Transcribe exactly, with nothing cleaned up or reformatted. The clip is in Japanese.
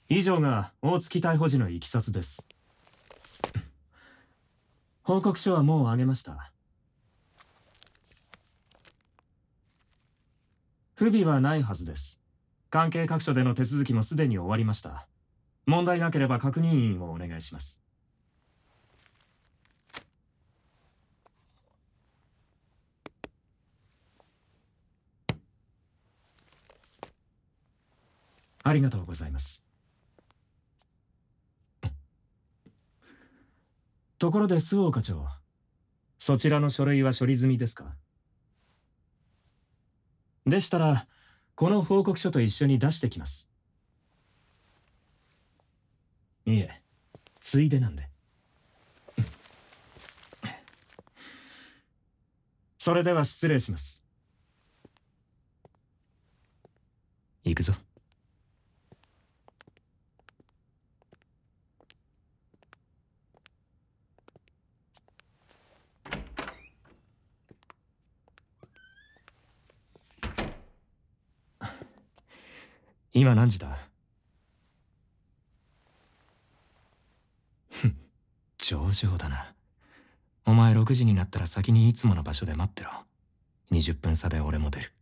以上が大月逮捕時のいきさつです。報告書はもうあげました。不備はないはずです。関係各所での手続きもすでに終わりました。問題なければ確認員をお願いします。ありがとうございます。ところで周防課長、そちらの書類は処理済みですか？でしたら、この報告書と一緒に出してきます。いえ、ついでなんで。それでは失礼します。行くぞ。今何時だ？ふん、上々だな。お前ろくじになったら先にいつもの場所で待ってろ。にじゅっぷん差で俺も出る。